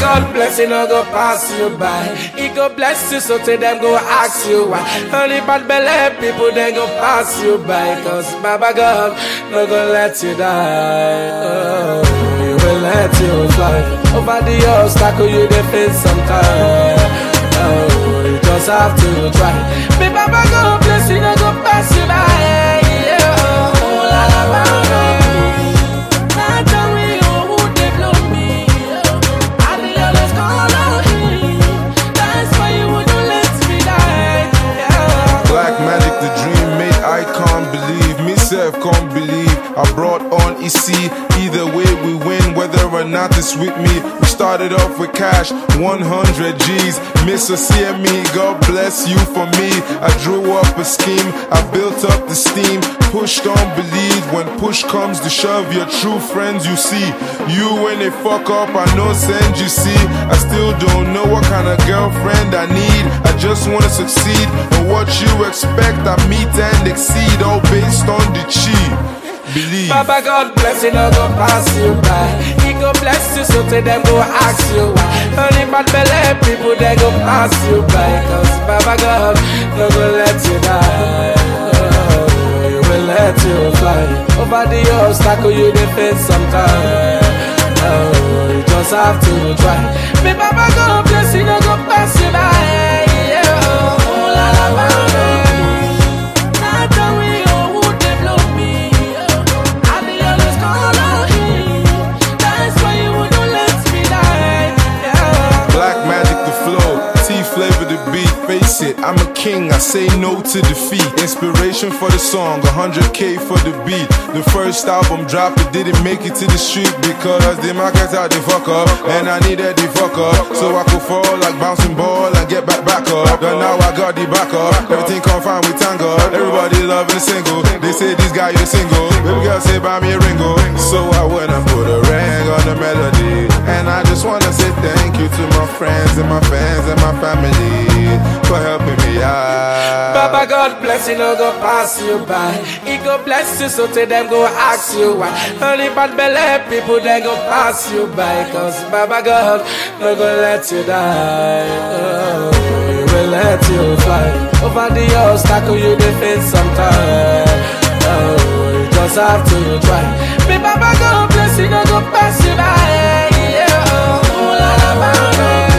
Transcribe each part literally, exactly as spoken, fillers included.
God bless you, no go pass you by. He go bless you, so to them go ask you why. Only bad belly people, they go pass you by. Cause Baba God no go let you die. Oh, he will let you fly over the obstacle you dey face sometime. Oh, you just have to try. Me Baba God bless you, no go pass you by. Yeah, oh, la la la la. Can't believe I brought on E C. Either way we win, whether or not it's with me. We started off with cash, one hundred G's. Mister C M E, God bless you for me. I drew up a scheme, I built up the steam. Push, don't believe, when push comes to shove, your true friends you see. You when they fuck up, I know send you see. I still don't know what kind of girlfriend I need. I just wanna succeed, but what you expect I meet and exceed, all based on the cheat. Believe. Baba God bless you, no go pass you by. He go bless you, so to them go ask you why. Only bad belly people, they go pass you by. Cause Baba God no go let you die. Oh, he will let you fly over the obstacle you dey face sometime. Oh, you just have to try. Me Baba God bless you, no go pass you by. Yeah, oh, la la la la. Face it, I'm a king, I say no to defeat. Inspiration for the song, one hundred K for the beat. The first album dropped, it didn't make it to the street because the market out the fuck up, and I needed the fuck up, so I could fall like bouncing ball and get back back up. But now I got the back up, everything come fine with thank God. Everybody loving the single, they say this guy is single. Baby girl say buy me a ringo, so I went and put a ring on the melody. And I just wanna say thank you to my friends and my fans and my family for helping me out. Baba God bless you, no go pass you by. He go bless you, so to them go ask you why. Only bad belly people, they go pass you by. Cause Baba God no go let you die. Oh, he will let you fly over the obstacle you dey face sometime. Oh, you just have to try. Me Baba God bless you, no go pass you by. Yeah, oh, la la la la.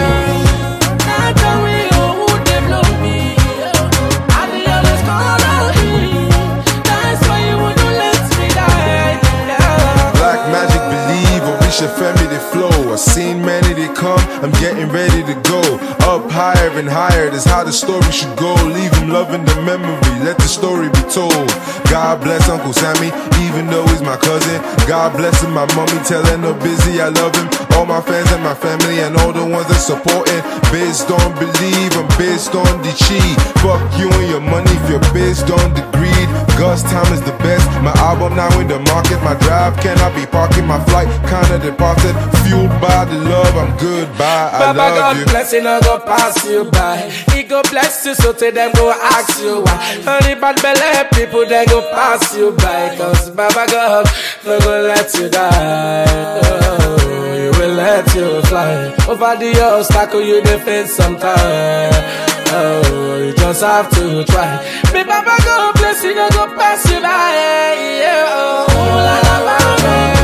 Family they flow, I've seen many they come, I'm getting ready to go. Up higher and higher, that's how the story should go. Leave him loving the memory, let the story be told. God bless Uncle Sammy, even though he's my cousin. God bless him, my mommy, telling her busy I love him. All my fans and my family and all the ones that supporting. Based on believe, I'm based on the cheat. Fuck you and your money if you're based on the greed. God's time is the best, my album now in the market. My drive cannot be parking, my flight kinda departed. Fueled by the love, I'm goodbye, I Baba love God you. bless you, no go pass you by. He go bless you, so to them go ask you why. Only bad belly people, they go pass you by. Cause Baba God no go let you die. Oh, he will let you fly over the obstacle you dey face sometime. Oh, you just have to try. Me Baba God bless you, no go pass you by. Yeah, oh, la la la la.